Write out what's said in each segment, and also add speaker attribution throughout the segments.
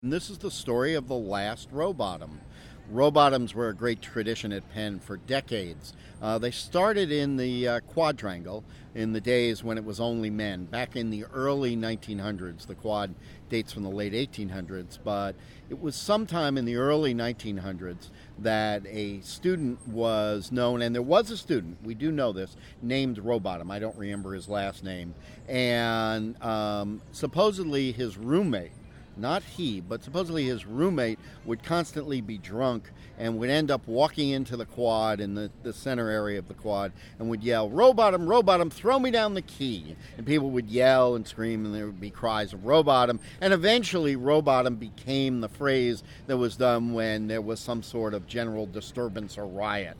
Speaker 1: And this is the story of the last row bottom. Row bottoms were a great tradition at Penn for decades. They started in the quadrangle in the days when it was only men. Back in the early 1900s, the quad dates from the late 1800s, but it was sometime in the early 1900s that a student was known, and there was a student, we do know this, named Rowbottom. I don't remember his last name. And supposedly his roommate, not he, but supposedly his roommate would constantly be drunk and would end up walking into the quad in the center area of the quad and would yell, row bottom, throw me down the key. And people would yell and scream and there would be cries of row bottom. And eventually row bottom became the phrase that was done when there was some sort of general disturbance or riot.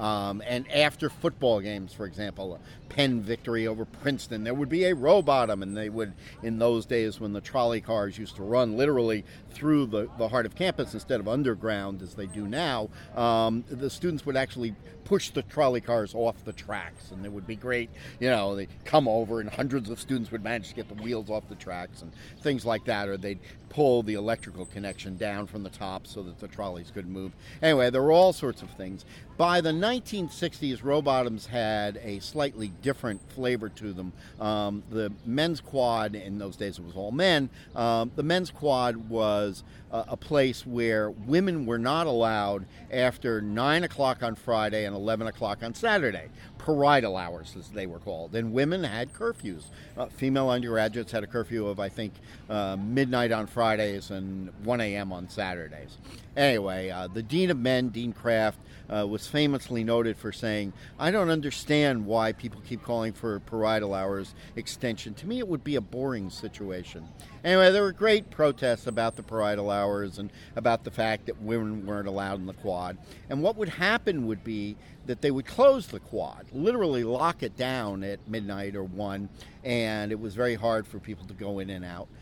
Speaker 1: And after football games, for example, a Penn victory over Princeton, there would be a row bottom, and they would, in those days when the trolley cars used to run literally through the heart of campus instead of underground as they do now, the students would actually push the trolley cars off the tracks, and it would be great. They'd come over and hundreds of students would manage to get the wheels off the tracks and things like that, or they'd pull the electrical connection down from the top so that the trolleys could move. Anyway, there were all sorts of things. By the 1960s, row bottoms had a slightly different flavor to them. The men's quad, in those days it was all men, the men's quad was a place where women were not allowed after 9 o'clock on Friday and 11 o'clock on Saturday. Parietal hours, as they were called. And women had curfews. Female undergraduates had a curfew of, I think, midnight on Fridays and 1 a.m. on Saturdays. Anyway, the dean of men, Dean Kraft, was famously noted for saying, I don't understand why people keep calling for parietal hours extension. To me, it would be a boring situation. Anyway, there were great protests about the parietal hours and about the fact that women weren't allowed in the quad. And what would happen would be that they would close the quad, literally lock it down at midnight or 1, and it was very hard for people to go in and out.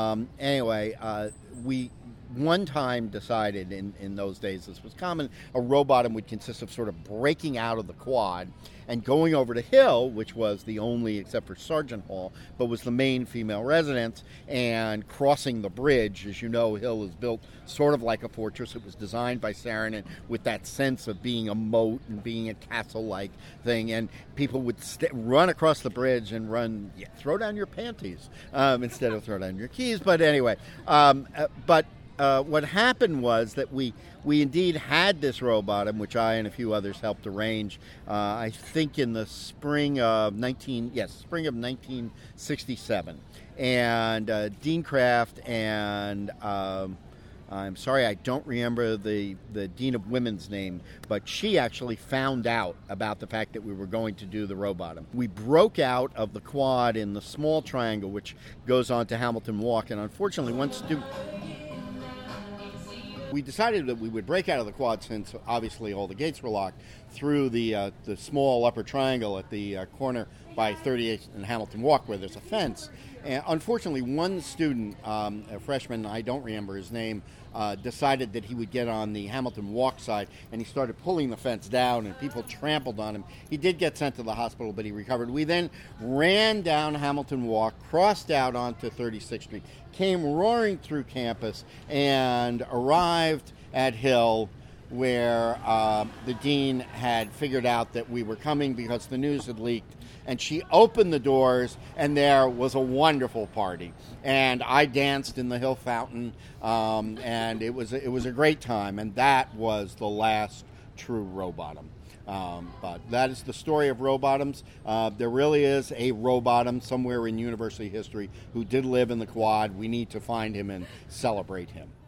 Speaker 1: Anyway, we one time decided in those days, this was common, a row bottom would consist of sort of breaking out of the quad and going over to Hill, which was the only, except for Sargent Hall, but was the main female residence, and crossing the bridge. As you know, Hill is built sort of like a fortress. It was designed by Saarinen with that sense of being a moat and being a castle-like thing, and people would run across the bridge and throw down your panties instead of throw down your keys. But anyway, what happened was that we indeed had this row bottom, which I and a few others helped arrange. I think in the spring of 1967, and Dean Kraft and I'm sorry, I don't remember the Dean of Women's name, but she actually found out about the fact that we were going to do the row bottom. We broke out of the quad in the small triangle, which goes on to Hamilton Walk, and unfortunately, we decided that we would break out of the quad, since obviously all the gates were locked, through the small upper triangle at the corner by 38th and Hamilton Walk, where there's a fence. And unfortunately, one student, a freshman, I don't remember his name, decided that he would get on the Hamilton Walk side, and he started pulling the fence down, and people trampled on him. He did get sent to the hospital, but he recovered. We then ran down Hamilton Walk, crossed out onto 36th Street, came roaring through campus, and arrived at Hill, where the dean had figured out that we were coming because the news had leaked. And she opened the doors, and there was a wonderful party. And I danced in the Hill Fountain, and it was a great time. And that was the last true row bottom. But that is the story of row bottoms. There really is a row bottom somewhere in university history who did live in the quad. We need to find him and celebrate him.